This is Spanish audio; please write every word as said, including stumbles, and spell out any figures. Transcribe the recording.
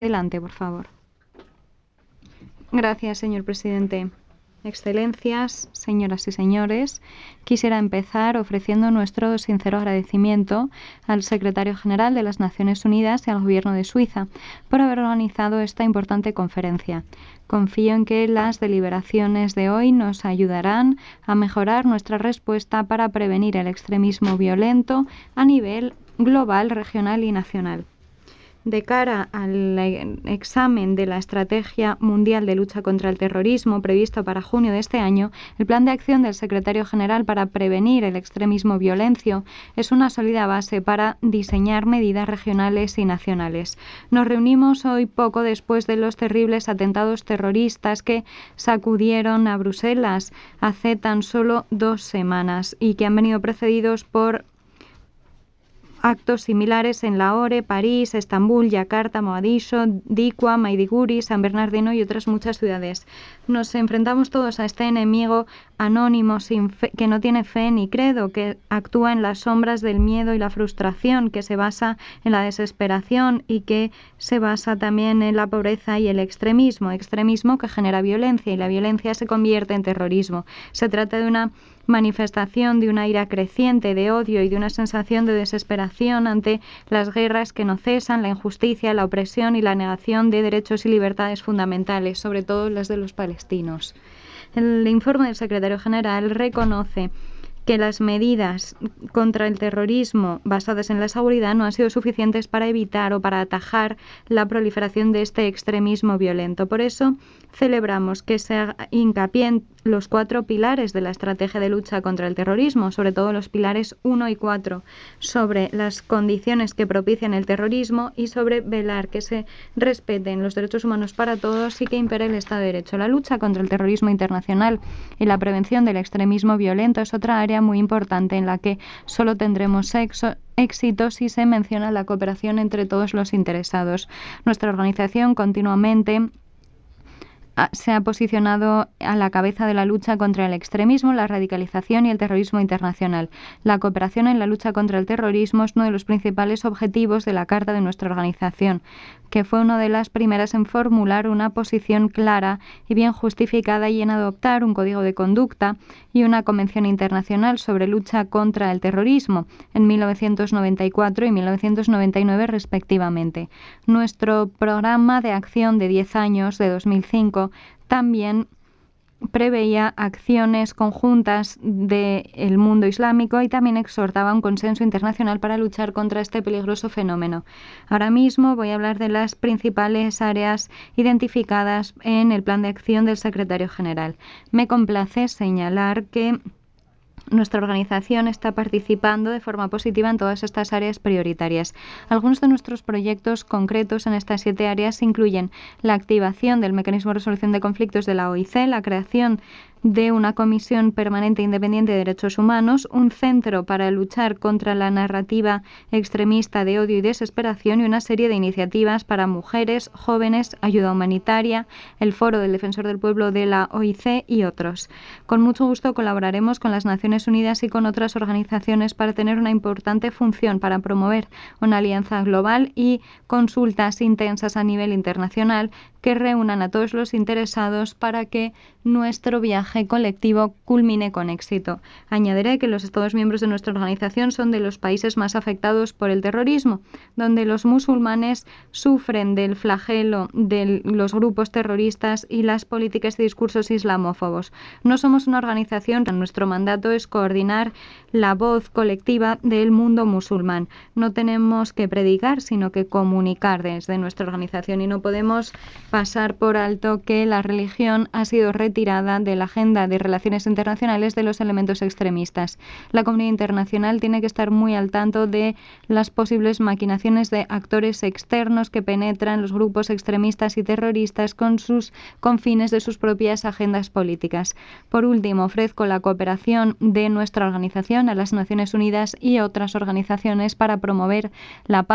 Adelante, por favor. Gracias, señor presidente. Excelencias, señoras y señores, quisiera empezar ofreciendo nuestro sincero agradecimiento al secretario general de las Naciones Unidas y al Gobierno de Suiza por haber organizado esta importante conferencia. Confío en que las deliberaciones de hoy nos ayudarán a mejorar nuestra respuesta para prevenir el extremismo violento a nivel global, regional y nacional. De cara al examen de la Estrategia Mundial de Lucha contra el Terrorismo previsto para junio de este año, el Plan de Acción del Secretario General para prevenir el extremismo violento es una sólida base para diseñar medidas regionales y nacionales. Nos reunimos hoy poco después de los terribles atentados terroristas que sacudieron a Bruselas hace tan solo dos semanas y que han venido precedidos por actos similares en Lahore, París, Estambul, Yakarta, Mogadiscio, Dikwa, Maiduguri, San Bernardino y otras muchas ciudades. Nos enfrentamos todos a este enemigo anónimo sin fe, que no tiene fe ni credo, que actúa en las sombras del miedo y la frustración, que se basa en la desesperación y que se basa también en la pobreza y el extremismo, extremismo que genera violencia y la violencia se convierte en terrorismo. Se trata de una manifestación de una ira creciente, de odio y de una sensación de desesperación ante las guerras que no cesan, la injusticia, la opresión y la negación de derechos y libertades fundamentales, sobre todo las de los palestinos. El informe del secretario general reconoce que las medidas contra el terrorismo basadas en la seguridad no han sido suficientes para evitar o para atajar la proliferación de este extremismo violento. Por eso celebramos que se haga hincapié en los cuatro pilares de la estrategia de lucha contra el terrorismo, sobre todo los pilares uno y cuatro, sobre las condiciones que propician el terrorismo y sobre velar que se respeten los derechos humanos para todos y que impere el Estado de Derecho. La lucha contra el terrorismo internacional y la prevención del extremismo violento es otra área muy importante en la que solo tendremos sexo éxito si se menciona la cooperación entre todos los interesados. Nuestra organización continuamente se ha posicionado a la cabeza de la lucha contra el extremismo, la radicalización y el terrorismo internacional. La cooperación en la lucha contra el terrorismo es uno de los principales objetivos de la Carta de nuestra organización, que fue una de las primeras en formular una posición clara y bien justificada y en adoptar un código de conducta y una convención internacional sobre lucha contra el terrorismo en mil novecientos noventa y cuatro y mil novecientos noventa y nueve respectivamente. Nuestro programa de acción de diez años de dos mil cinco también preveía acciones conjuntas del mundo islámico y también exhortaba un consenso internacional para luchar contra este peligroso fenómeno. Ahora mismo voy a hablar de las principales áreas identificadas en el plan de acción del secretario general. Me complace señalar que nuestra organización está participando de forma positiva en todas estas áreas prioritarias. Algunos de nuestros proyectos concretos en estas siete áreas incluyen la activación del mecanismo de resolución de conflictos de la O I C, la creación de una Comisión Permanente Independiente de Derechos Humanos, un centro para luchar contra la narrativa extremista de odio y desesperación y una serie de iniciativas para mujeres, jóvenes, ayuda humanitaria, el Foro del Defensor del Pueblo de la O I C y otros. Con mucho gusto colaboraremos con las Naciones Unidas y con otras organizaciones para tener una importante función para promover una alianza global y consultas intensas a nivel internacional que reúnan a todos los interesados para que nuestro viaje colectivo culmine con éxito. Añadiré que los Estados miembros de nuestra organización son de los países más afectados por el terrorismo, donde los musulmanes sufren del flagelo de los grupos terroristas y las políticas y discursos islamófobos. No somos una organización, nuestro mandato es coordinar la voz colectiva del mundo musulmán. No tenemos que predicar, sino que comunicar desde nuestra organización y no podemos pasar por alto que la religión ha sido retirada de la agenda de relaciones internacionales de los elementos extremistas. La comunidad internacional tiene que estar muy al tanto de las posibles maquinaciones de actores externos que penetran los grupos extremistas y terroristas con sus con fines de sus propias agendas políticas. Por último, ofrezco la cooperación de nuestra organización a las Naciones Unidas y otras organizaciones para promover la paz